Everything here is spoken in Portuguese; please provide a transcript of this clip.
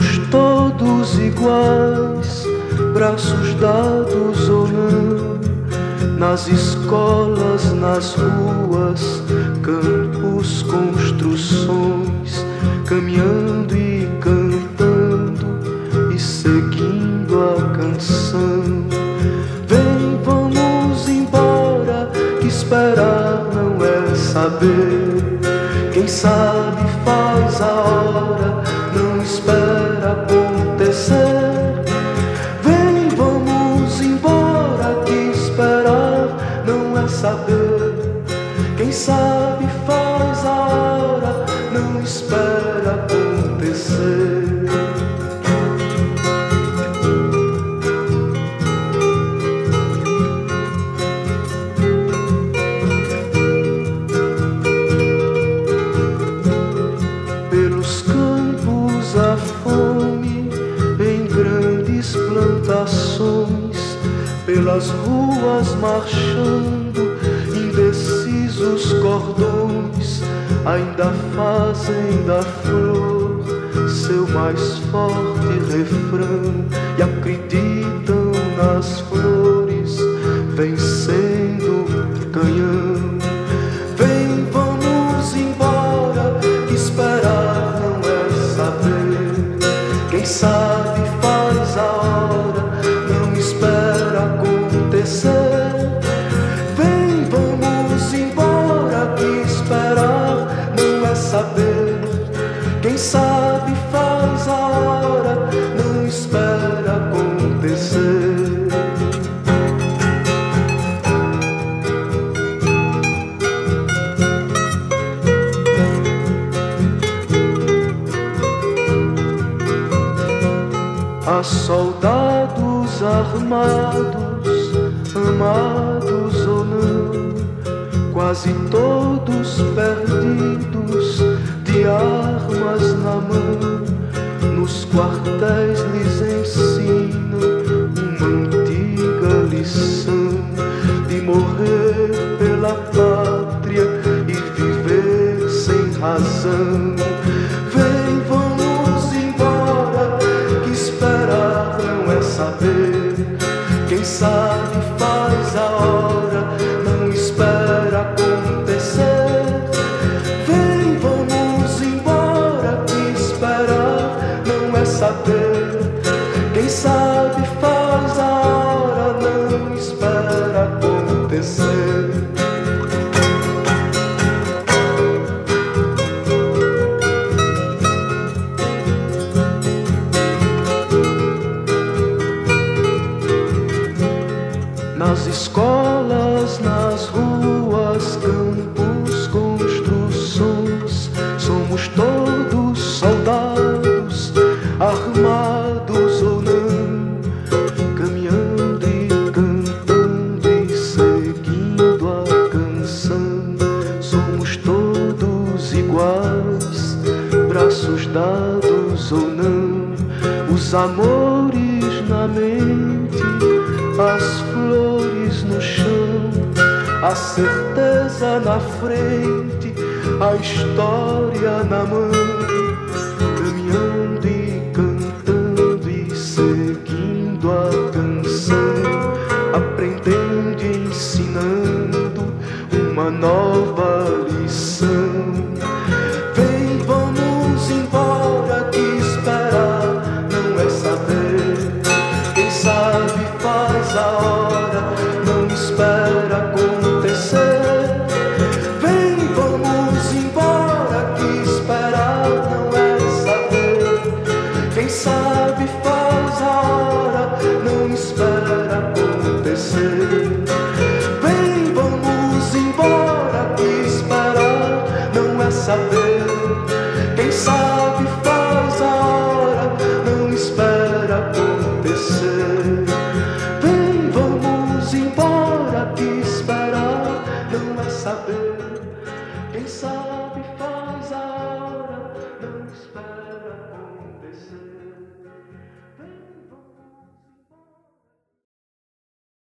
Somos todos iguais, braços dados ou não, nas escolas, nas ruas, campos, construções, caminhando e cantando e seguindo a canção. Vem, vamos embora, que esperar não é saber. Quem sabe faz a hora, não espera acontecer. Vem, vamos embora, que esperar não é saber. Quem sabe faz a hora, não espera acontecer. Pelos campos a fome, em grandes plantações, pelas ruas marchando, indecisos cordões, ainda fazem da flor seu mais forte refrão e acreditam nas flores vencendo canhão. Vem, vamos embora, que esperar não é saber. Quem sabe faz a hora, não espera acontecer. Vem, vamos embora, que esperar não é saber. Quem sabe faz a hora, não espera acontecer. Há soldados armados, amados ou não, quase todos perdidos, de armas na mão. Nos quartéis lhes ensinam uma antiga lição de morrer pela pátria e viver sem razão. Vem, vamos embora, que esperar não é saber. Quem sabe faz a hora, não espera acontecer. Vem, vamos embora, que esperar não é saber. Quem sabe faz a hora, não espera acontecer. Nas escolas, nas ruas, campos, construções, somos todos soldados, armados ou não, caminhando e cantando e seguindo a canção. Somos todos iguais, braços dados ou não, os amores na mente, as flores no chão, a certeza na frente, a história na mão, caminhando e cantando e seguindo a canção, aprendendo e ensinando uma nova lição. Vem, vamos embora, que esperar não é saber. Quem sabe faz a hora, não espera acontecer. Vem, vamos embora, que esperar não é saber. Quem sabe faz a hora, não espera acontecer. Vem, vamos embora, que esperar não é saber. Quem sabe faz a hora, não espera acontecer. Vem, vamos embora, que esperar não é saber.